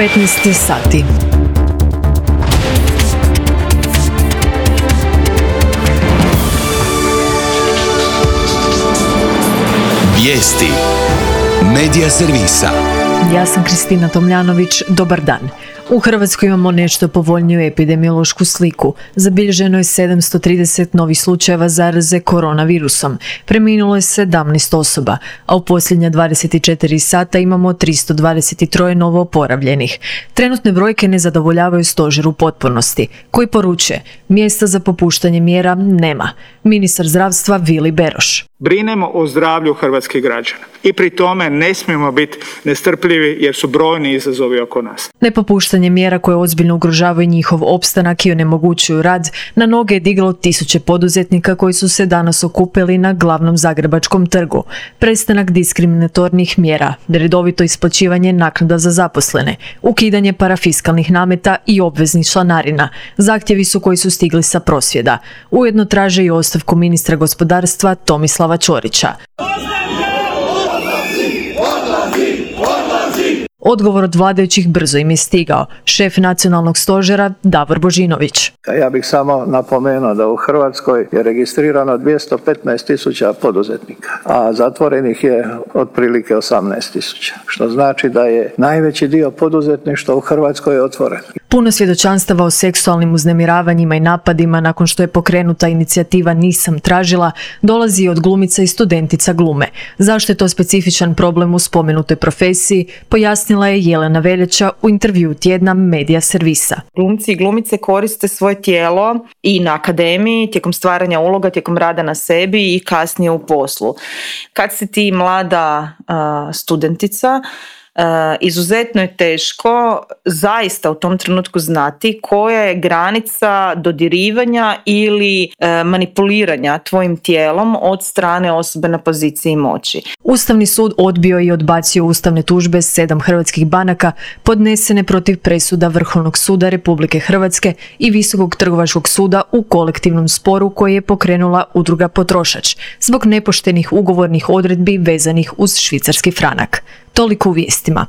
15 sati. Vijesti Medija servisa. Ja sam Kristina Tomljanović, dobar dan. U Hrvatskoj imamo nešto povoljniju epidemiološku sliku. Zabilježeno je 730 novih slučajeva zaraze koronavirusom. Preminulo je 17 osoba, a u posljednja 24 sata imamo 323 novo oporavljenih. Trenutne brojke ne zadovoljavaju stožer u potpunosti, koji poručuje mjesta za popuštanje mjera nema. Ministar zdravstva Vili Beroš. Brinemo o zdravlju hrvatskih građana i pri tome ne smijemo biti nestrpljivi jer su brojni izazovi oko nas. Nepopuštanje mjera koje ozbiljno ugrožavaju njihov opstanak i onemogućuju rad na noge je diglo tisuće poduzetnika koji su se danas okupili na glavnom zagrebačkom trgu. Prestanak diskriminatornih mjera, redovito isplaćivanje naknada za zaposlene, ukidanje parafiskalnih nameta i obveznih članarina. Zahtjevi su koji su stigli sa prosvjeda. Ujedno traže i ostavku ministra gospodarstva Tomislava Ćorića. Odgovor od vladajućih brzo im je stigao. Šef nacionalnog stožera Davor Božinović. Ja bih samo napomenuo da u Hrvatskoj je registrirano 215.000 poduzetnika, a zatvorenih je otprilike 18.000, što znači da je najveći dio poduzetništva u Hrvatskoj otvoren. Puno svjedočanstava o seksualnim uznemiravanjima i napadima nakon što je pokrenuta inicijativa Nisam tražila dolazi od glumica i studentica glume. Zašto je to specifičan problem u spomenutoj profesiji, pojasnila je Jelena Veljača u intervjuu tjedna Medija servisa. Glumci i glumice koriste svoje tijelo i na akademiji, tijekom stvaranja uloga, tijekom rada na sebi i kasnije u poslu. Kad si ti mlada studentica, izuzetno je teško zaista u tom trenutku znati koja je granica dodirivanja ili manipuliranja tvojim tijelom od strane osobe na poziciji moći. Ustavni sud odbio i odbacio ustavne tužbe 7 hrvatskih banaka podnesene protiv presuda Vrhovnog suda Republike Hrvatske i Visokog trgovačkog suda u kolektivnom sporu koji je pokrenula udruga Potrošač zbog nepoštenih ugovornih odredbi vezanih uz švicarski franak. Toliko u vijestima.